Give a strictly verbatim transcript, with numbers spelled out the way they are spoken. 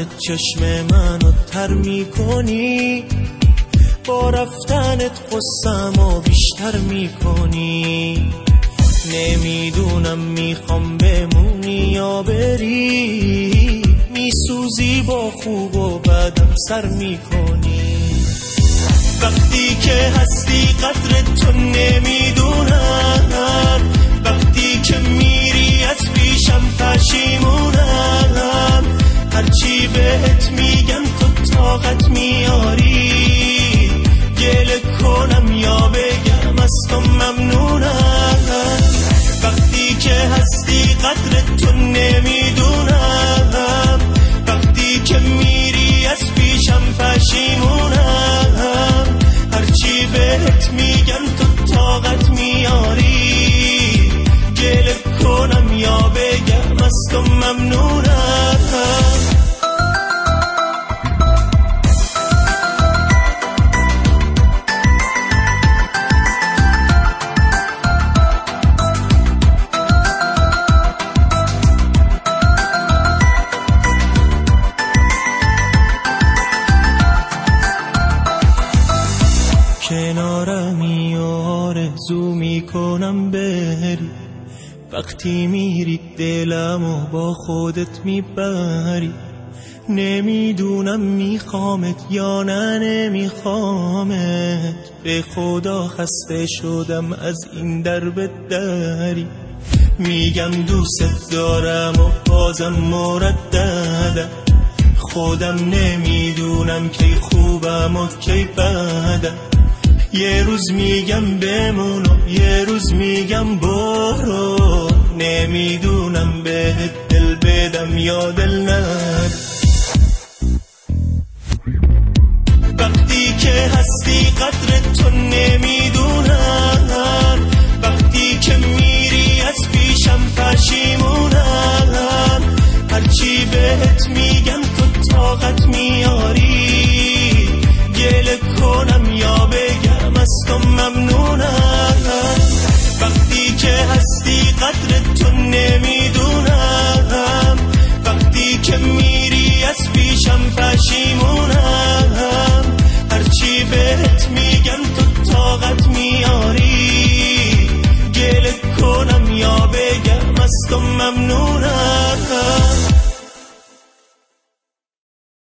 رفتنت چشم منو تر میکنی، با رفتنت قصه‌مو بیشتر میکنی. نمیدونم میخوام بمونی یا بری، میسوزی با خوب و بدم سر میکنی. وقتی که هستی قدر تو نمیدونم، وقتی که میری از پیشم پشیمونم. هرچی بهت میگم تو طاقت میاری، گله کنم یا بگم از تو ممنونم. وقتی که هستی قدر تو نمیدونم، وقتی که میری از پیشم پشیمونم. هرچی بهت میگم تو طاقت میاری، گله کنم یا بگم از تو ممنونم. کنارمی آرزو میکنم بری، وقتی میری دلمو با خودت میبری. نمیدونم میخوامت یا نه نمیخوامت، به خدا خسته شدم از این درب دری. میگم دوست دارم و بازم مرددم، خودم نمیدونم کی خوبم و کی بدم. یه روز میگم بمون و یه روز میگم برو، نمیدونم بهت دل بدم یا دل ندم. وقتی که هستی قدر تو نمیدونم، وقتی که میری از پیشم پشیمونم. هرچی بهت میگم تو طاقت میاری، گله کنم یا بگم از تو ممنونم. وقتی که هستی قدر تو نمیدونم، وقتی که میری از پیشم پشیمونم. هرچی بهت میگم تو طاقت میاری، گله کنم یا بگم از تو ممنونم.